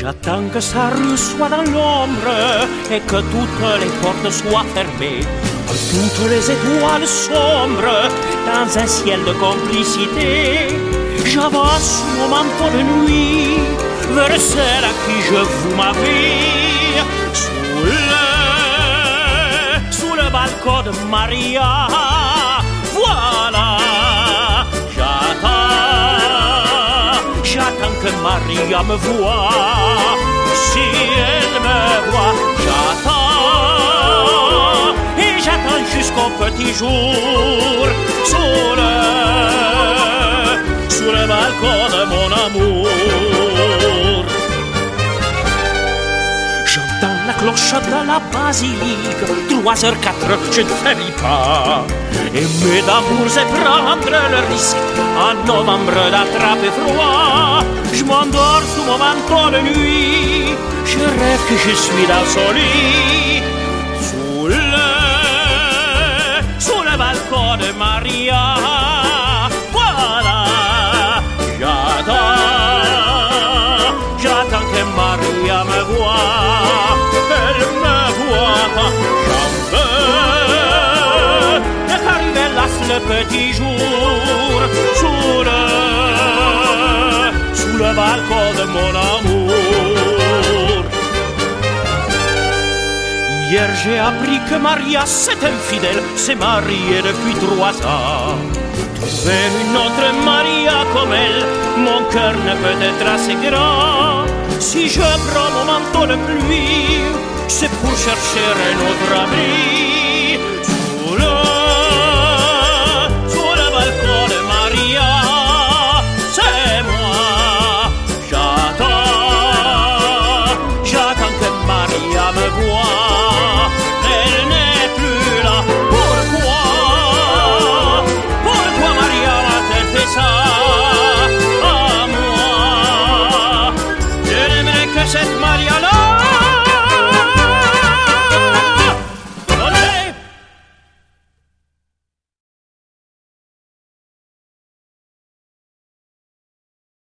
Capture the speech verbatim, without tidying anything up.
J'attends que sa rue soit dans l'ombre et que toutes les portes soient fermées. Toutes les étoiles sombres dans un ciel de complicité. J'avance sous mon manteau de nuit vers celle à qui je voue ma vie. Sous le, sous le balcon de Maria, voilà, j'attends, j'attends que Maria me voie. Si elle me voit, j'attends, et j'attends jusqu'au petit jour, sous le, sous le balcon de mon amour. J'entends la cloche de la basilique, trois heures quatre, je ne faiblis pas. Aimer d'amour, c'est prendre le risque, en novembre d'attraper froid. Je m'endors sous mon manteau de nuit, je rêve que je suis dans son lit. Sous le, sous le balcon de Maria, voilà, j'attends, j'attends que Maria me voie. Elle me voit pas, j'en veux, et qu'arrive hélas le petit jour, sous le, sous le balcon de mon amour. Hier j'ai appris que Maria s'est infidèle, s'est mariée depuis trois ans. Trouver une autre Maria comme elle, mon cœur ne peut être assez grand. Si je prends mon manteau de pluie, c'est pour chercher un autre ami.